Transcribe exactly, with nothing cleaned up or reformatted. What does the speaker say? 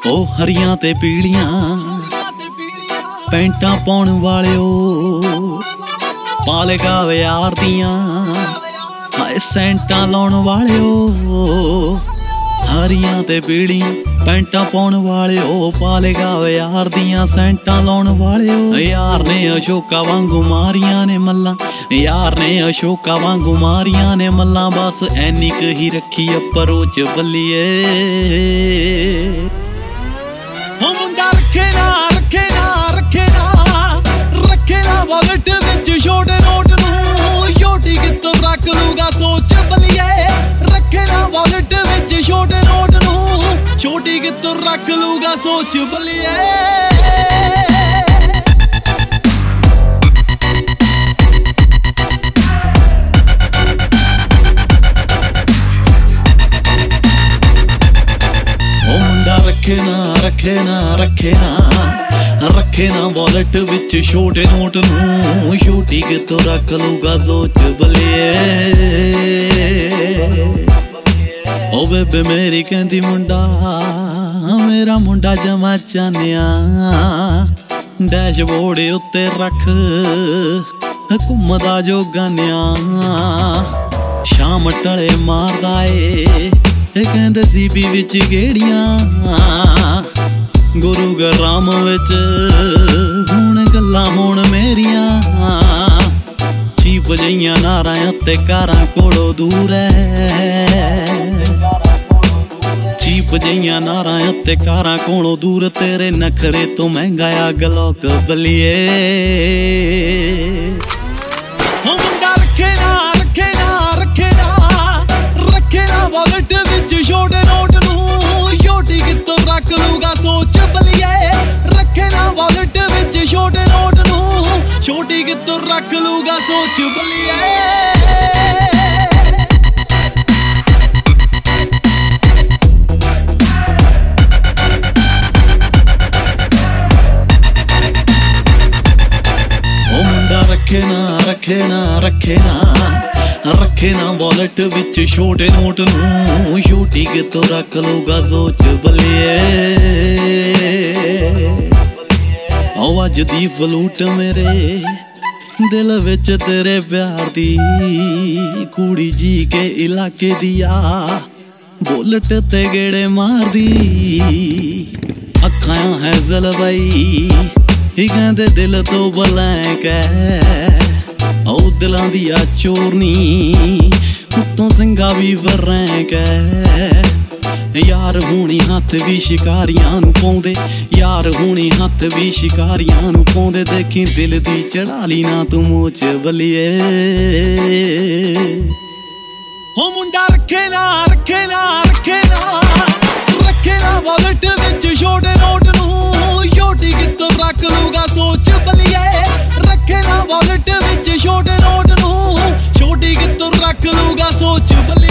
ओ हरियां ते पीलियां पैंटां पाउण वालिओ पाले गावे यार दियां हाय सेंटां लाउण वालिओ। हरियां ते पीलियां पैंटां पाउण वालिओ पाले गावे यार दियां सेंटां लाउण वालिओ। यार ने अशोका वांगू मारियां ने मल्लां, यार ने अशोका वांगू मारियां ने मल्लां, बस ऐनी क ही रखी अपरोच बल्लिए। ओ मुंडा रखे ना रखे ना रखे ना रखे ना वॉलेट विच छोटे नोट नूं, छोटी कितों रख लूगा सोच बल्लिए। रखे ना वॉलेट विच छोटे नोट नूं, छोटी कितों रख लूगा सोच बल्लिए। रखे ना रखे ना रखे ना रखे ना वॉलेट विच छोटे नोट नूं, छोटी कितों रख लूगा सोच बल्लिए। ओ बेबे मेरी कहंदी मुंडा मेरा मुंडा जमा चानिया, डैशबोर्ड उत्ते रख घुमदा जो गानिया। शाम टले मारदा ए कहंदे सीपी विच गेड़ियां, गुरु ग्राम विच हुण गल्लां होण मेरियां। चीप जइयां नारां ते कारां कोलों दूर ऐ, चीप जइयां नारां ते कारां कोलों दूर, तेरे नखरे तो महंगा आ गलोक बल्लिए। ओ मुंडा रखे ना रखे ना रखे ना रखे ना वॉलेट विच छोटे नोट नूं, छोटी कितों रख लूगा सोच बल्लिए। रखे ना वॉलेट विच छोटे नोट नूं, छोटी कितों रख लूगा सोच बल्लिए। ओ मुंडा रखे ना रखे ना रखे ना रखे ना वॉलेट विच छोटे नोट नूं, छोटी कितों रख लूगा सोच बल्लिए। ओ अज दी फलूट मेरे दिल विच तेरे प्यार दी, कुड़ी जी के इलाके दिया बुलेट ते गेड़े मार दी। अखां है जलवाई कहंदे दिल तो ब्लैंक है, ओ दिलां दिया चोरनी उत्तों सिंगा भी वरैंक है। यार हुणी हत्थ भी शिकारियां नूं पाउंदे, यार हुणी हत्थ भी शिकारियां नूं पाउंदे, देखी दिल दी चढ़ाली ना तू मोच बल्लिए। हो मुंडा रखे ना रखे ना रखे ना रखे ना वॉलेट विच छोटे नोट नूं, छोटी कितों रख लूगा सोच बल्लिए। रखे ना वॉलेट विच छोटे नोट नूं, छोटी कितों रख लूगा सोच बल्लिए।